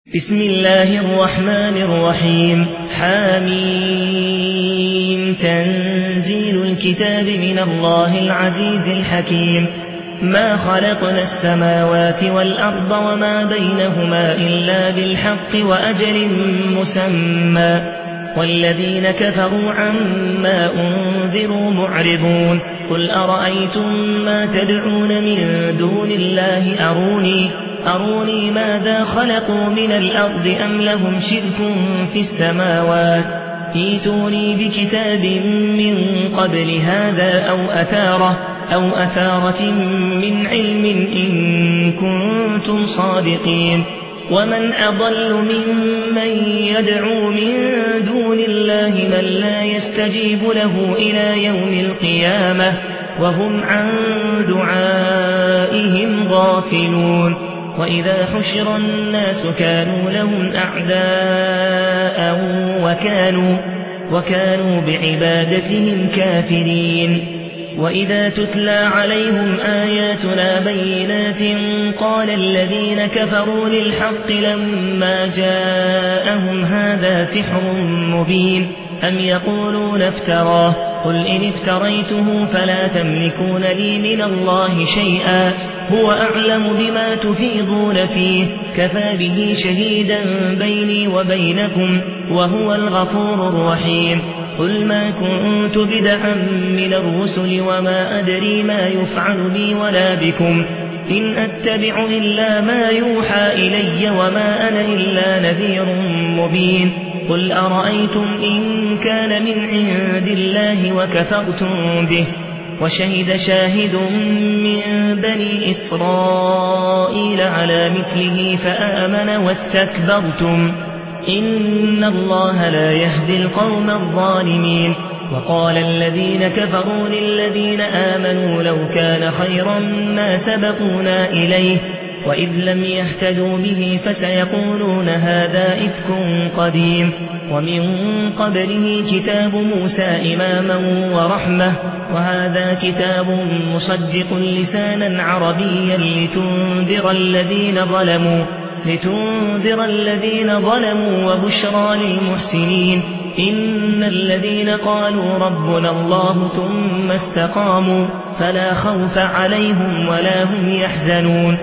بسم الله الرحمن الرحيم حاميم تنزيل الكتاب من الله العزيز الحكيم ما خلقنا السماوات والأرض وما بينهما إلا بالحق وأجل مسمى والذين كفروا عما أنذروا معرضون قل أرأيتم ما تدعون من دون الله أروني ماذا خلقوا من الأرض أم لهم شرك في السماوات ائتوني بكتاب من قبل هذا أو أثارة من علم إن كنتم صادقين ومن أضل ممن يدعو من دون الله من لا يستجيب له إلى يوم القيامة وهم عن دعائهم غافلون وإذا حشر الناس كانوا لهم أعداء وكانوا بعبادتهم كافرين وإذا تتلى عليهم آياتنا بينات قال الذين كفروا للحق لما جاءهم هذا سحر مبين أم يقولون افتراه قل إن افتريته فلا تملكون لي من الله شيئا هو أعلم بما تفيضون فيه كفى به شهيدا بيني وبينكم وهو الغفور الرحيم قل ما كنت بدعا من الرسل وما أدري ما يفعل بي ولا بكم إن أتبع إلا ما يوحى إلي وما أنا إلا نذير مبين قل أرأيتم إن كان من عند الله وكفرتم به وشهد شاهد من بني إسرائيل على مثله فآمن واستكبرتم إن الله لا يهدي القوم الظالمين وقال الذين كفروا للذين آمنوا لو كان خيرا ما سبقونا إليه وإذ لم يهتدوا به فسيقولون هذا إفك قديم ومن قبله كتاب موسى إماما ورحمة وهذا كتاب مصدق لسانا عربيا لتنذر الذين ظلموا وبشرى للمحسنين إن الذين قالوا ربنا الله ثم استقاموا فلا خوف عليهم ولا هم يحزنون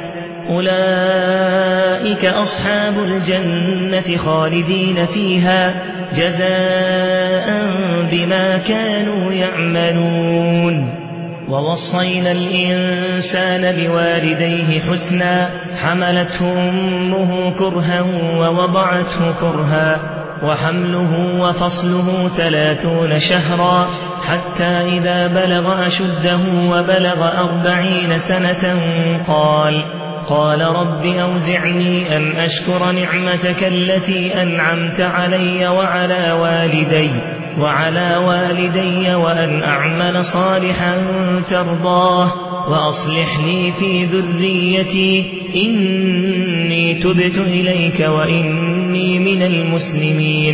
أولئك أصحاب الجنة خالدين فيها جزاء بما كانوا يعملون ووصينا الإنسان بوالديه حسنا حملته أمه كرها ووضعته كرها وحمله وفصله 30 شهرا حتى إذا بلغ أشده وبلغ 40 سنة قال رب أوزعني أن أشكر نعمتك التي أنعمت علي وعلى والدي وأن أعمل صالحا ترضاه وأصلح لي في ذريتي إني تبت إليك وإني من المسلمين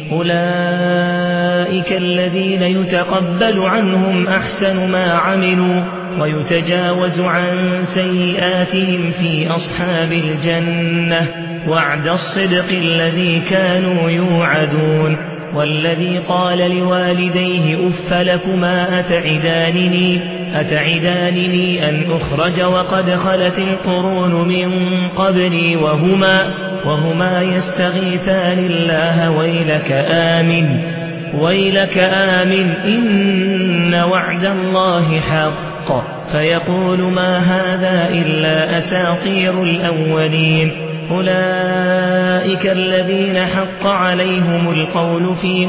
أولئك الذين يتقبل عنهم أحسن ما عملوا ويتجاوز عن سيئاتهم في أصحاب الجنة وعد الصدق الذي كانوا يوعدون والذي قال لوالديه أف لكما أتعدانني أن أخرج وقد خلت القرون من قبلي وهما يستغيثان الله ويلك آمن إن وعد الله حق فيقول ما هذا إلا أساطير الأولين أولئك الذين حق عليهم القول في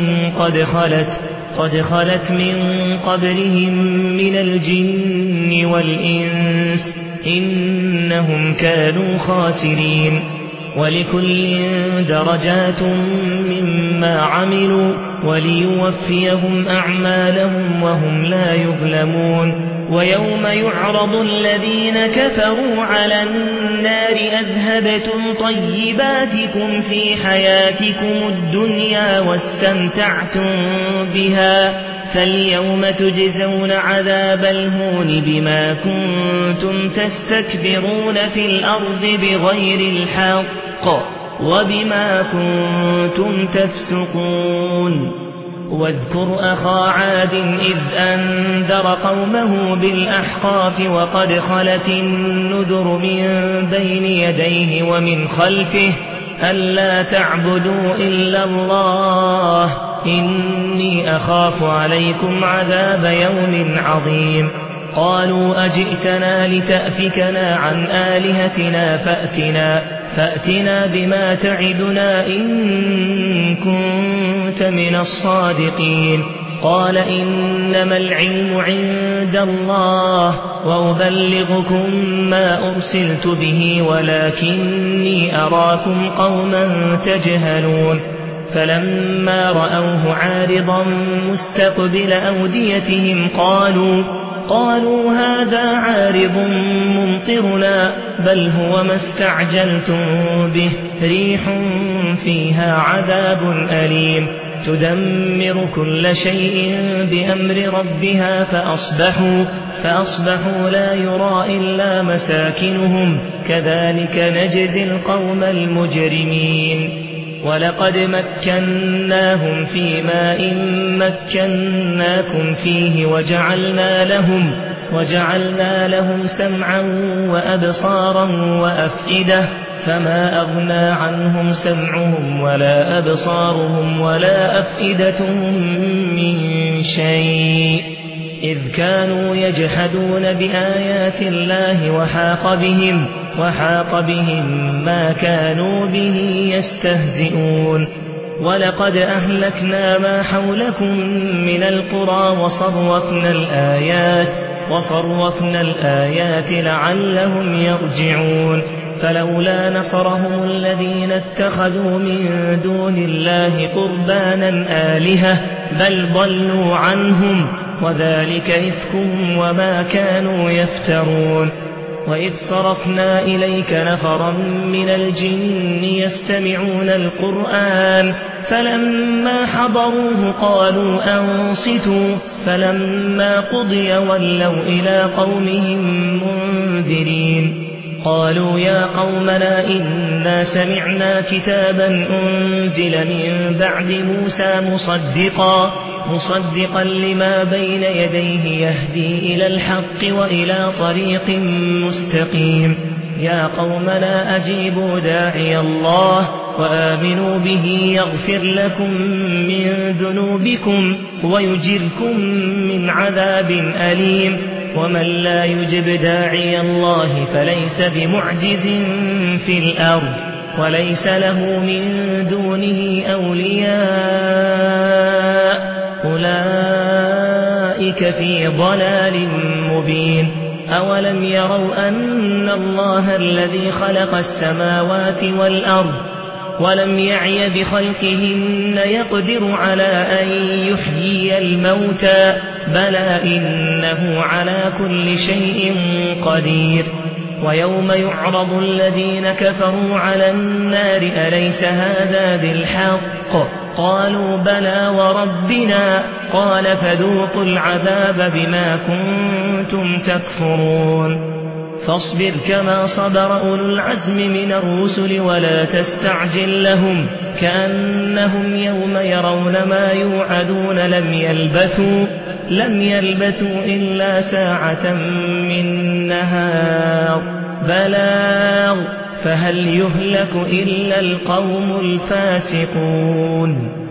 قد خلت من قبلهم من الجن والإنس إنهم كانوا خاسرين ولكل درجات مما عملوا وليوفيهم أعمالهم وهم لا يظلمون ويوم يعرض الذين كفروا على النار أذهبتم طيباتكم في حياتكم الدنيا واستمتعتم بها فاليوم تجزون عذاب الهون بما كنتم تستكبرون في الأرض بغير الحق وبما كنتم تفسقون واذكر أخا عاد إذ أنذر قومه بالأحقاف وقد خلت النذر من بين يديه ومن خلفه ألا تعبدوا إلا الله إني أخاف عليكم عذاب يوم عظيم قالوا أجئتنا لتأفكنا عن آلهتنا فأتنا بما تعدنا إن كنت من الصادقين قال إنما العلم عند الله وأبلغكم ما أرسلت به ولكني أراكم قوما تجهلون فلما رأوه عارضا مستقبل أوديتهم قالوا هذا عارض ممطرنا بل هو ما استعجلتم به ريح فيها عذاب أليم تدمر كل شيء بأمر ربها فأصبحوا لا يرى إلا مساكنهم كذلك نجزي القوم المجرمين ولقد مكناهم في ماء مكناكم فيه وجعلنا لهم سمعا وأبصارا وأفئدة فما أغنى عنهم سمعهم ولا أبصارهم ولا أفئدتهم من شيء إذ كانوا يجحدون بآيات الله وحاق بهم ما كانوا به يستهزئون ولقد أهلكنا ما حولكم من القرى وصرفنا الآيات لعلهم يرجعون فلولا نصرهم الذين اتخذوا من دون الله قربانا آلهة بل ضلوا عنهم وذلك إفكهم وما كانوا يفترون وإذ صرفنا إليك نفرا من الجن يستمعون القرآن فلما حضروه قالوا أنصتوا فلما قضي ولوا إلى قومهم منذرين قالوا يا قومنا إنا سمعنا كتابا أنزل من بعد موسى مصدقا لما بين يديه يهدي إلى الحق وإلى طريق مستقيم يا قومنا أجيبوا داعي الله وآمنوا به يغفر لكم من ذنوبكم ويجركم من عذاب أليم ومن لا يجب داعي الله فليس بمعجز في الأرض وليس له من دونه أولياء أولئك في ضلال مبين أولم يروا أن الله الذي خلق السماوات والأرض ولم يعي بخلقهن يقدر على أن يحيي الموتى بلى إنه على كل شيء قدير ويوم يعرض الذين كفروا على النار أليس هذا بالحق قالوا بلى وربنا قال فذوقوا العذاب بما كنتم تكفرون فاصبر كما صبر أولو العزم من الرسل ولا تستعجل لهم كأنهم يوم يرون ما يوعدون لم يلبثوا إلا ساعة من نهار بلاغ فهل يهلك إلا القوم الفاسقون